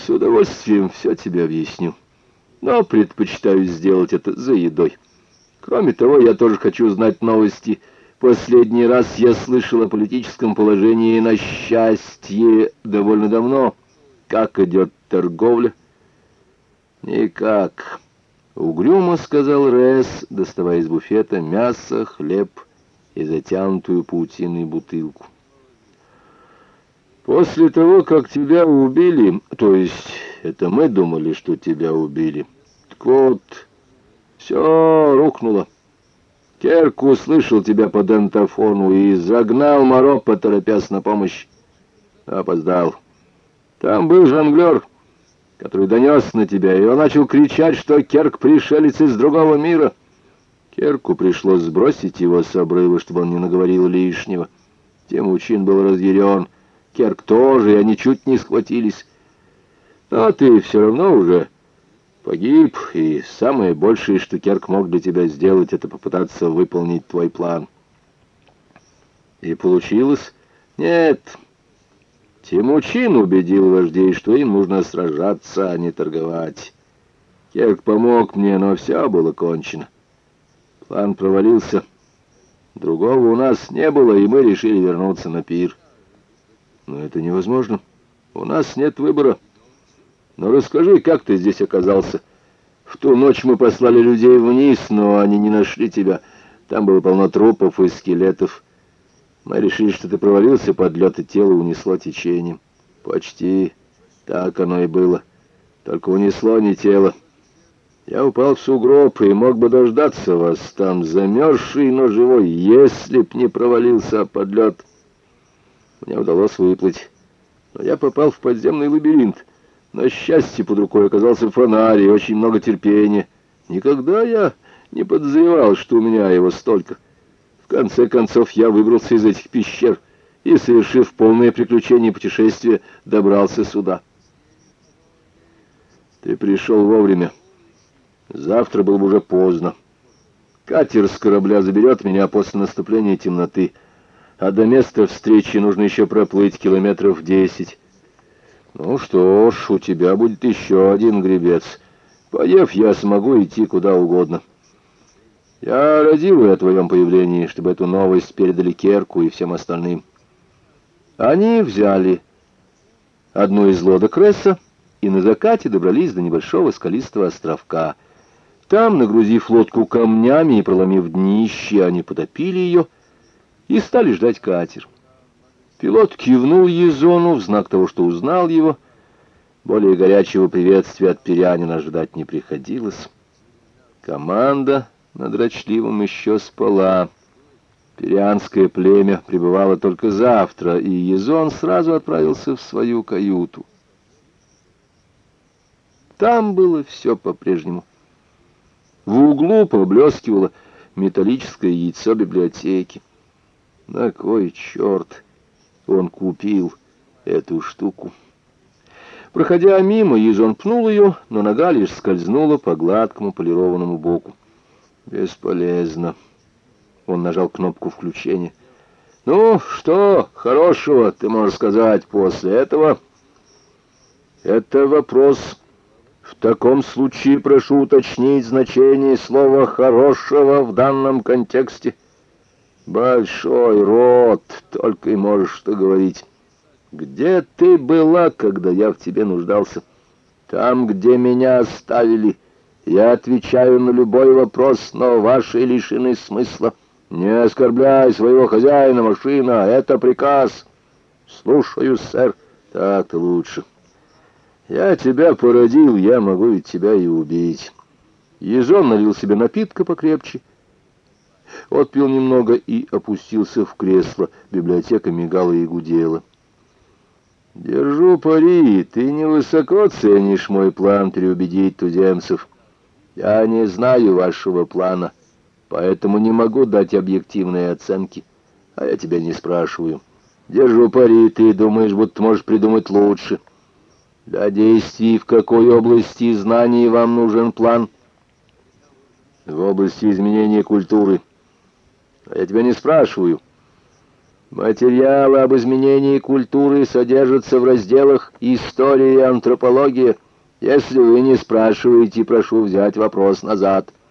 С удовольствием все тебе объясню, но предпочитаю сделать это за едой. Кроме того, я тоже хочу знать новости. Последний раз я слышал о политическом положении на счастье довольно давно. Как идет торговля? Никак. Угрюмо сказал Ресс, доставая из буфета мясо, хлеб и затянутую паутиной бутылку. После того, как тебя убили, то есть это мы думали, что тебя убили, так вот, все рухнуло. Керк услышал тебя по дентафону и загнал Моропа, торопясь на помощь. Опоздал. Там был жонглер, который донес на тебя, и он начал кричать, что Керк пришелец из другого мира. Керку пришлось сбросить его с обрыва, чтобы он не наговорил лишнего. Темучин был разъярен. Керк тоже, и они чуть не схватились. Но ты все равно уже погиб, и самое большее, что Керк мог для тебя сделать, это попытаться выполнить твой план. И получилось? Нет. Темучин убедил вождей, что им нужно сражаться, а не торговать. Керк помог мне, но все было кончено. План провалился. Другого у нас не было, и мы решили вернуться на пир. Но это невозможно. У нас нет выбора. Но расскажи, как ты здесь оказался? В ту ночь мы послали людей вниз, но они не нашли тебя. Там было полно трупов и скелетов. Мы решили, что ты провалился под лед, и тело унесло течением. Почти так оно и было. Только унесло не тело. Я упал в сугроб и мог бы дождаться вас там, замерзший, но живой, если б не провалился под лед. Мне удалось выплыть, но я попал в подземный лабиринт. На счастье, под рукой оказался фонарь и очень много терпения. Никогда я не подозревал, что у меня его столько. В конце концов, я выбрался из этих пещер и, совершив полное приключение и путешествие, добрался сюда. Ты пришел вовремя. Завтра было бы уже поздно. Катер с корабля заберет меня после наступления темноты, а до места встречи нужно еще проплыть километров 10. Ну что ж, у тебя будет еще один гребец. Поев, я смогу идти куда угодно. Я радирую о твоем появлении, чтобы эту новость передали Керку и всем остальным. Они взяли одну из лодок Ресса и на закате добрались до небольшого скалистого островка. Там, нагрузив лодку камнями и проломив днище, они потопили ее и стали ждать катер. Пилот кивнул Езону в знак того, что узнал его. Более горячего приветствия от пирянина ждать не приходилось. Команда над Дрочливым еще спала. Пирянское племя прибывало только завтра, и Езон сразу отправился в свою каюту. Там было все по-прежнему. В углу поблескивало металлическое яйцо библиотеки. На кой черт он купил эту штуку? Проходя мимо, Езон пнул ее, но нога лишь скользнула по гладкому полированному боку. Бесполезно. Он нажал кнопку включения. «Ну, что хорошего ты можешь сказать после этого?» «Это вопрос. В таком случае прошу уточнить значение слова «хорошего» в данном контексте». «Большой рот, только и можешь что говорить. Где ты была, когда я в тебе нуждался?» «Там, где меня оставили. Я отвечаю на любой вопрос, но ваши лишены смысла. Не оскорбляй своего хозяина, машина, это приказ». «Слушаюсь, сэр». «Так-то лучше. Я тебя породил, я могу ведь тебя и убить». Езон налил себе напитка покрепче, отпил немного и опустился в кресло. Библиотека мигала и гудела. «Держу пари, ты невысоко ценишь мой план переубедить туземцев. Я не знаю вашего плана, поэтому не могу дать объективные оценки, а я тебя не спрашиваю. Держу пари, ты думаешь, будто можешь придумать лучше. Для действий в какой области знаний вам нужен план?» «В области изменения культуры. А я тебя не спрашиваю. Материалы об изменении культуры содержатся в разделах «История и антропология». Если вы не спрашиваете, прошу взять вопрос назад.